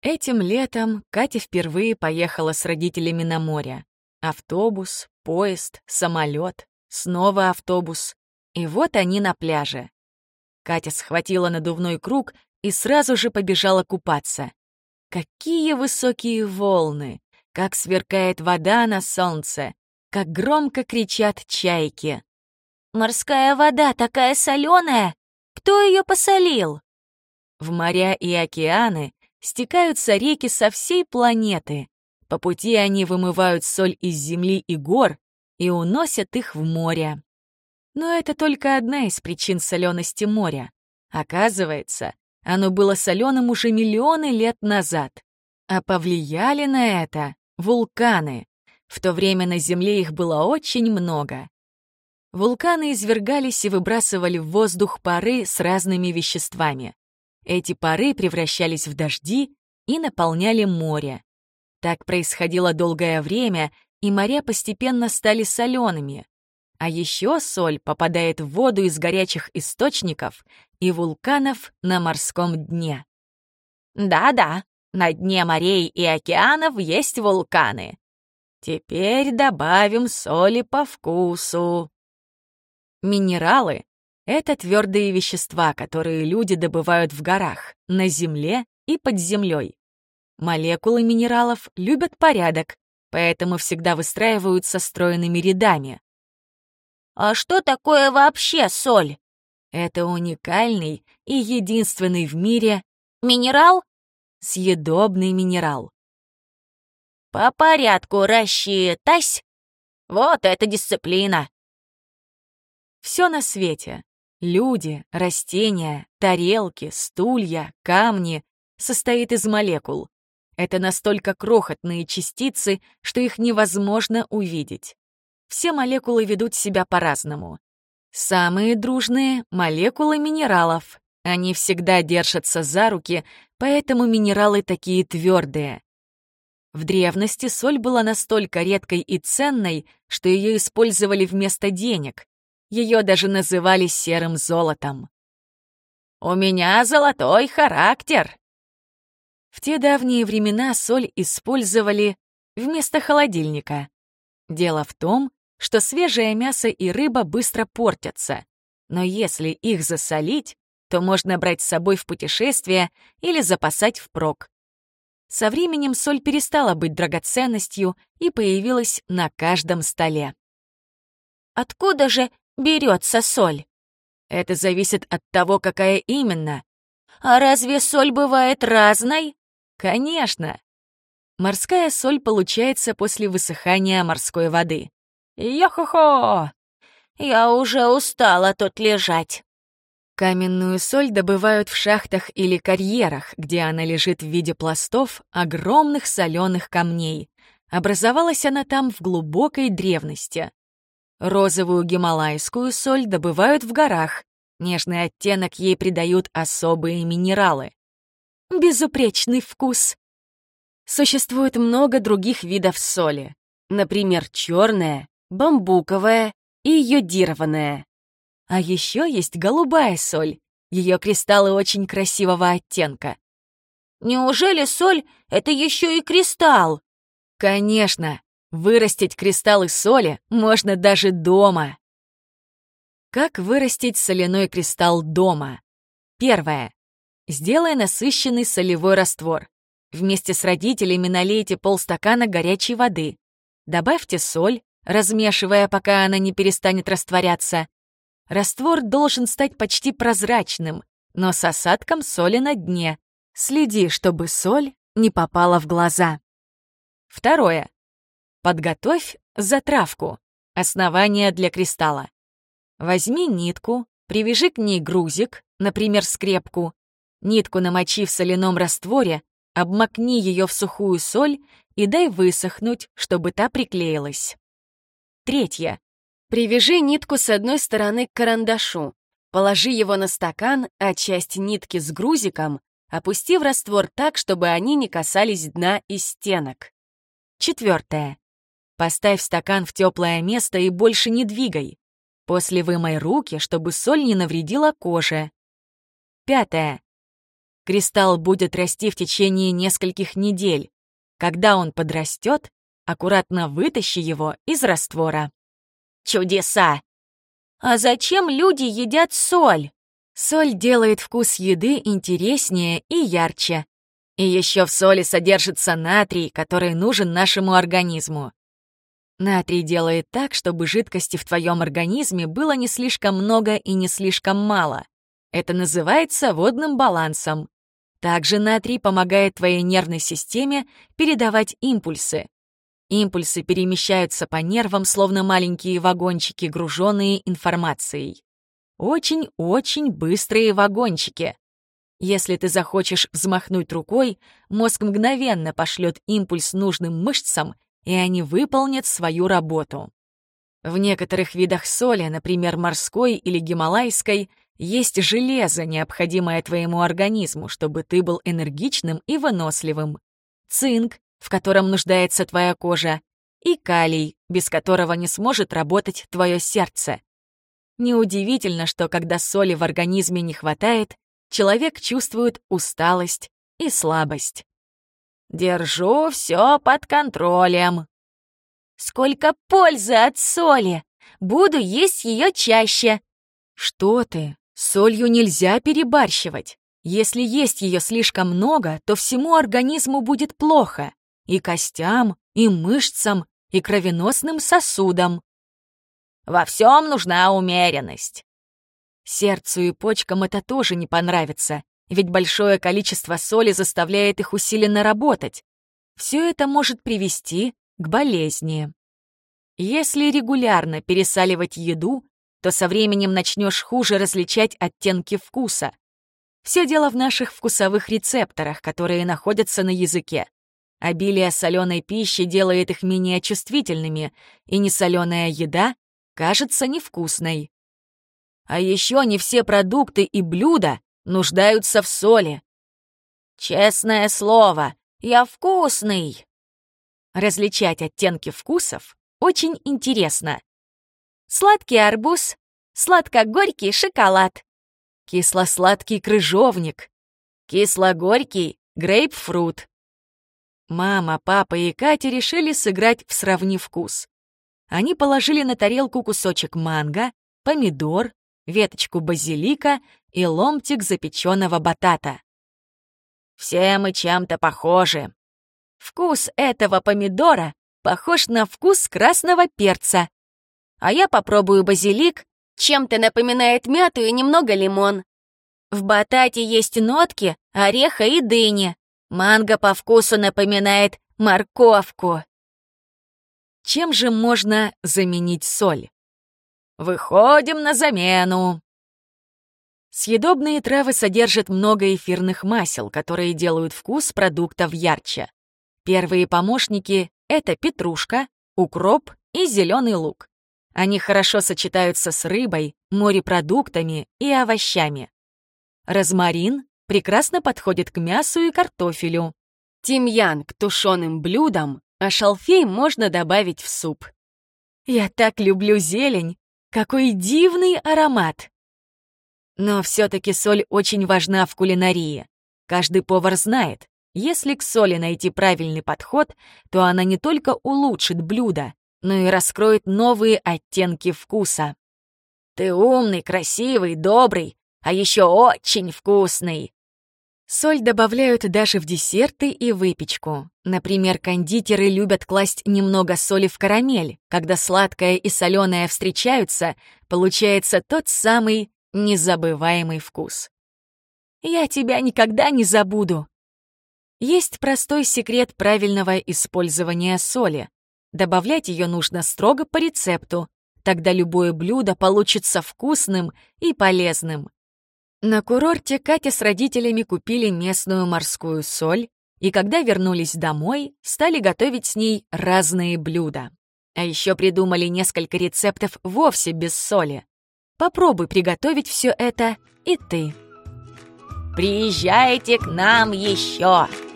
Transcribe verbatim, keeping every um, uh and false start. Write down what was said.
Этим летом Катя впервые поехала с родителями на море. Автобус, поезд, самолет, снова автобус. И вот они на пляже. Катя схватила надувной круг и сразу же побежала купаться. Какие высокие волны! Как сверкает вода на солнце! Как громко кричат чайки! «Морская вода такая соленая! Кто ее посолил?» В моря и океаны стекаются реки со всей планеты. По пути они вымывают соль из земли и гор и уносят их в море. Но это только одна из причин солености моря. Оказывается, оно было соленым уже миллионы лет назад. А повлияли на это вулканы. В то время на Земле их было очень много. Вулканы извергались и выбрасывали в воздух пары с разными веществами. Эти пары превращались в дожди и наполняли море. Так происходило долгое время, и моря постепенно стали солеными. А еще соль попадает в воду из горячих источников и вулканов на морском дне. Да-да, на дне морей и океанов есть вулканы. Теперь добавим соли по вкусу. Минералы — это твердые вещества, которые люди добывают в горах, на земле и под землей. Молекулы минералов любят порядок, поэтому всегда выстраиваются стройными рядами. А что такое вообще соль? Это уникальный и единственный в мире Минерал? съедобный минерал. По порядку рассчитайся. Вот это дисциплина. Все на свете — люди, растения, тарелки, стулья, камни — состоит из молекул. Это настолько крохотные частицы, что их невозможно увидеть. Все молекулы ведут себя по-разному. Самые дружные — молекулы минералов. Они всегда держатся за руки, поэтому минералы такие твердые. В древности соль была настолько редкой и ценной, что ее использовали вместо денег. Ее даже называли серым золотом. «У меня золотой характер!» В те давние времена соль использовали вместо холодильника. Дело в том, что свежее мясо и рыба быстро портятся, но если их засолить, то можно брать с собой в путешествие или запасать впрок. Со временем соль перестала быть драгоценностью и появилась на каждом столе. Откуда же берется соль? Это зависит от того, какая именно. А разве соль бывает разной? Конечно. Морская соль получается после высыхания морской воды. Йо-хо-хо! Я уже устала тут лежать. Каменную соль добывают в шахтах или карьерах, где она лежит в виде пластов огромных соленых камней. Образовалась она там в глубокой древности. Розовую гималайскую соль добывают в горах. Нежный оттенок ей придают особые минералы. Безупречный вкус. Существует много других видов соли. Например, черная, бамбуковая и йодированная. А еще есть голубая соль. Ее кристаллы очень красивого оттенка. Неужели соль — это еще и кристалл? Конечно, вырастить кристаллы соли можно даже дома. Как вырастить соляной кристалл дома? Первое. Сделай насыщенный солевой раствор. Вместе с родителями налейте полстакана горячей воды. Добавьте соль, размешивая, пока она не перестанет растворяться. Раствор должен стать почти прозрачным, но с осадком соли на дне. Следи, чтобы соль не попала в глаза. Второе. Подготовь затравку. Основание для кристалла. Возьми нитку, привяжи к ней грузик, например, скрепку. Нитку намочи в соляном растворе, обмакни ее в сухую соль и дай высохнуть, чтобы та приклеилась. Третье. Привяжи нитку с одной стороны к карандашу, положи его на стакан, а часть нитки с грузиком опусти в раствор так, чтобы они не касались дна и стенок. Четвертое. Поставь стакан в теплое место и больше не двигай. После вымой руки, чтобы соль не навредила коже. Пятое. Кристалл будет расти в течение нескольких недель. Когда он подрастет, аккуратно вытащи его из раствора. Чудеса! А зачем люди едят соль? Соль делает вкус еды интереснее и ярче. И еще в соли содержится натрий, который нужен нашему организму. Натрий делает так, чтобы жидкости в твоем организме было не слишком много и не слишком мало. Это называется водным балансом. Также натрий помогает твоей нервной системе передавать импульсы. Импульсы перемещаются по нервам, словно маленькие вагончики, груженные информацией. Очень-очень быстрые вагончики. Если ты захочешь взмахнуть рукой, мозг мгновенно пошлет импульс нужным мышцам, и они выполнят свою работу. В некоторых видах соли, например, морской или гималайской, есть железо, необходимое твоему организму, чтобы ты был энергичным и выносливым, цинк, в котором нуждается твоя кожа, и калий, без которого не сможет работать твое сердце. Неудивительно, что когда соли в организме не хватает, человек чувствует усталость и слабость. Держу все под контролем. Сколько пользы от соли! Буду есть ее чаще. Что ты? С солью нельзя перебарщивать. Если есть ее слишком много, то всему организму будет плохо. И костям, и мышцам, и кровеносным сосудам. Во всем нужна умеренность. Сердцу и почкам это тоже не понравится, ведь большое количество соли заставляет их усиленно работать. Все это может привести к болезни. Если регулярно пересаливать еду, то со временем начнешь хуже различать оттенки вкуса. Все дело в наших вкусовых рецепторах, которые находятся на языке. Обилие соленой пищи делает их менее чувствительными, и несоленая еда кажется невкусной. А еще не все продукты и блюда нуждаются в соли. Честное слово, я вкусный. Различать оттенки вкусов очень интересно. Сладкий арбуз, сладко-горький шоколад, кисло-сладкий крыжовник, кисло-горький грейпфрут. Мама, папа и Катя решили сыграть в «Сравни вкус». Они положили на тарелку кусочек манго, помидор, веточку базилика и ломтик запеченного батата. Все мы чем-то похожи. Вкус этого помидора похож на вкус красного перца. А я попробую базилик, чем-то напоминает мяту и немного лимон. В батате есть нотки ореха и дыни. Манго по вкусу напоминает морковку. Чем же можно заменить соль? Выходим на замену. Съедобные травы содержат много эфирных масел, которые делают вкус продуктов ярче. Первые помощники — это петрушка, укроп и зеленый лук. Они хорошо сочетаются с рыбой, морепродуктами и овощами. Розмарин прекрасно подходит к мясу и картофелю. Тимьян к тушеным блюдам, а шалфей можно добавить в суп. Я так люблю зелень! Какой дивный аромат! Но все-таки соль очень важна в кулинарии. Каждый повар знает, если к соли найти правильный подход, то она не только улучшит блюдо, но и раскроет новые оттенки вкуса. Ты умный, красивый, добрый, а еще очень вкусный. Соль добавляют даже в десерты и выпечку. Например, кондитеры любят класть немного соли в карамель. Когда сладкое и соленое встречаются, получается тот самый незабываемый вкус. Я тебя никогда не забуду. Есть простой секрет правильного использования соли. Добавлять ее нужно строго по рецепту. Тогда любое блюдо получится вкусным и полезным. На курорте Катя с родителями купили местную морскую соль, и когда вернулись домой, стали готовить с ней разные блюда. А еще придумали несколько рецептов вовсе без соли. Попробуй приготовить все это и ты. Приезжайте к нам еще!